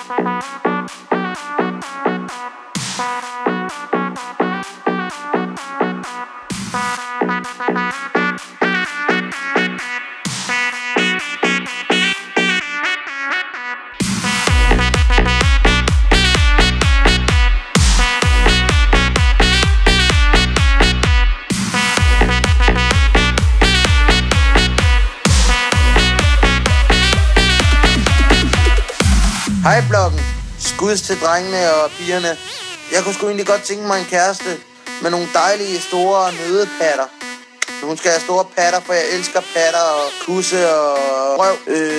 Hej bloggen, skuds til drengene og pigerne. Jeg kunne sgu egentlig godt tænke mig en kæreste med nogle dejlige store nødepatter. Hun skal have store patter, for jeg elsker patter og kusse og røv.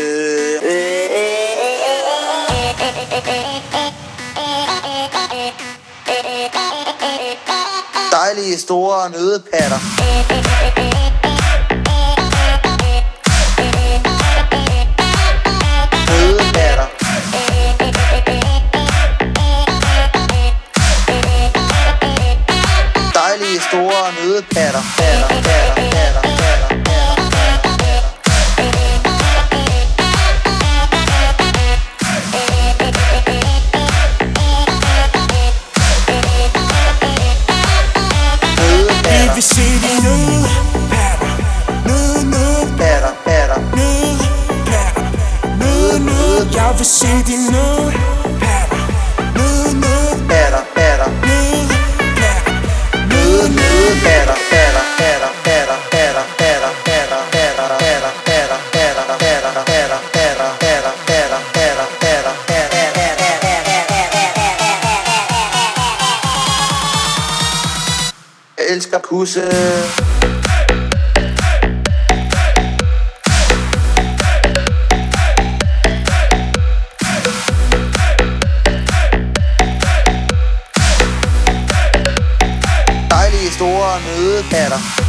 Dejlige store nødepatter. Dejlige store nødepatter. Jeg vil se de nødepatter. Nødepatter. Jeg vil se de nødepatter. Patter. Jeg elsker kusse. Dejlige store nødepatter.